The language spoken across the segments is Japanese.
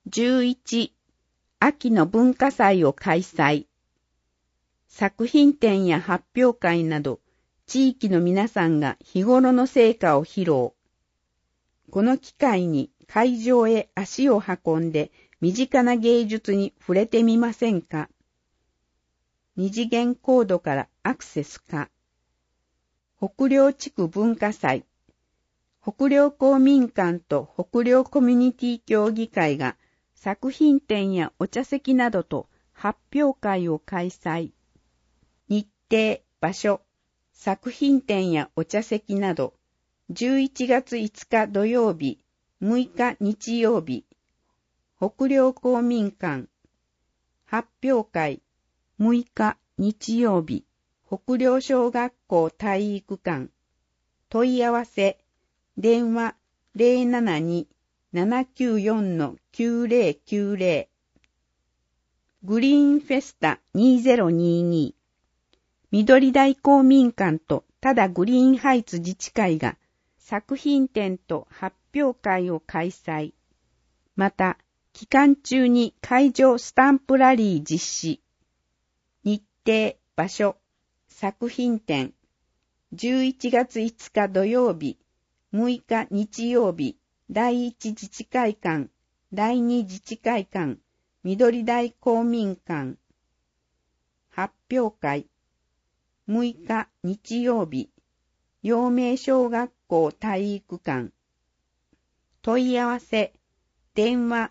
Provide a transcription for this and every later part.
11、秋の文化祭を開催。作品展や発表会など、地域の皆さんが日頃の成果を披露。この機会に会場へ足を運んで身近な芸術に触れてみませんか？二次元コードからアクセスか。北陵地区文化祭。北陵公民館と北陵コミュニティ協議会が作品展やお茶席などと発表会を開催。日程、場所、作品展やお茶席など、11月5日土曜日、6日日曜日、北陵公民館、発表会、6日日曜日、北陵小学校体育館、問い合わせ、電話072-794-9090、グリーンフェスタ2022、緑台公民館とただグリーンハイツ自治会が作品展と発表会を開催。また、期間中に会場スタンプラリー実施。日程、場所、作品展。11月5日土曜日、6日日曜日、第一自治会館、第二自治会館、緑台公民館。発表会。6日日曜日、陽明小学校体育館。問い合わせ、電話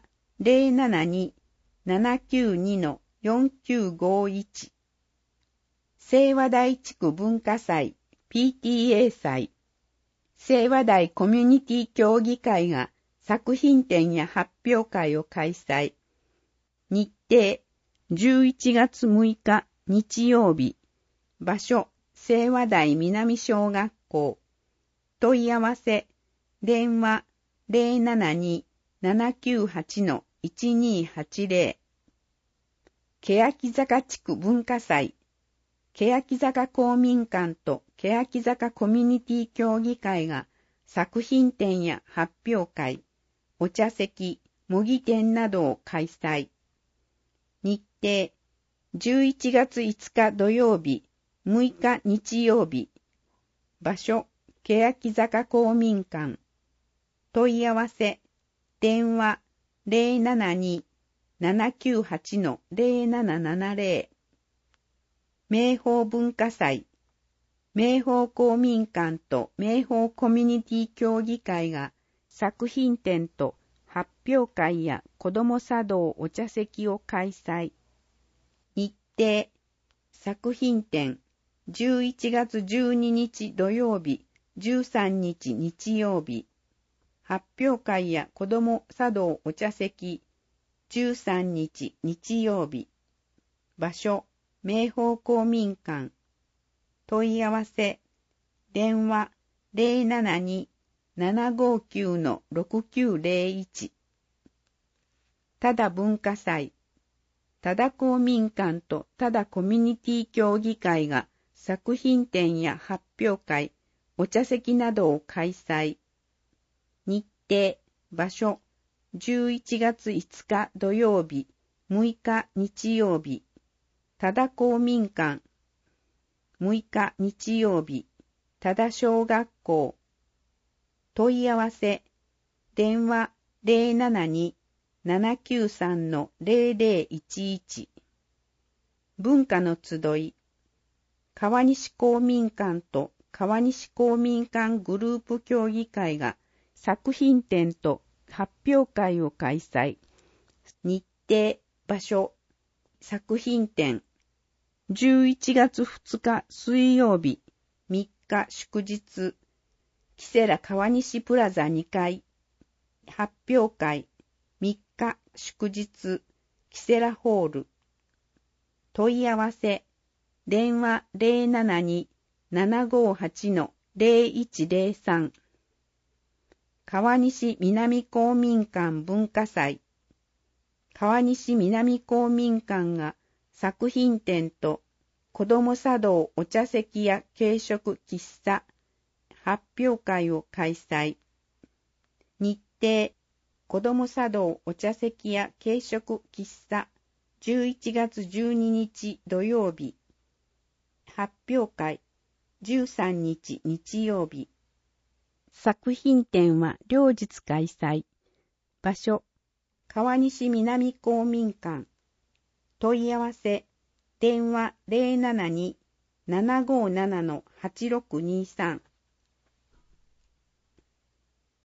072-792-4951。清和台地区文化祭、PTA 祭。清和台コミュニティ協議会が作品展や発表会を開催。日程、11月6日日曜日。場所、清和台南小学校。問い合わせ、電話072-798-1280。欅坂地区文化祭。欅坂公民館と欅坂コミュニティ協議会が作品展や発表会、お茶席、模擬展などを開催。日程、11月5日土曜日、6日日曜日。場所、欅坂公民館。問い合わせ、電話072-798-0770。明豊文化祭。明豊公民館と明豊コミュニティ協議会が作品展と発表会や子ども茶道お茶席を開催。日程、作品展、11月12日土曜日、13日日曜日。発表会や子ども茶道お茶席、13日日曜日。場所、明豊公民館。問い合わせ、電話072-759-6901。ただ文化祭。ただ公民館とただコミュニティ協議会が作品展や発表会、お茶席などを開催。日程、場所、11月5日土曜日、6日日曜日。ただ公民館。6日日曜日、ただ小学校。問い合わせ、電話072-793-0011。文化の集い。川西公民館と川西公民館グループ協議会が作品展と発表会を開催。日程、場所、作品展。11月2日水曜日、3日祝日。キセラ川西プラザ2階。発表会、3日祝日。キセラホール。問い合わせ、電話072-758-0103。川西南公民館文化祭。川西南公民館が作品展と子ども茶道お茶席や軽食喫茶発表会を開催。日程、 子ども茶道お茶席や軽食喫茶11月12日土曜日。発表会13日日曜日。作品展は両日開催。場所川西南公民館。問い合わせ電話 072-757-8623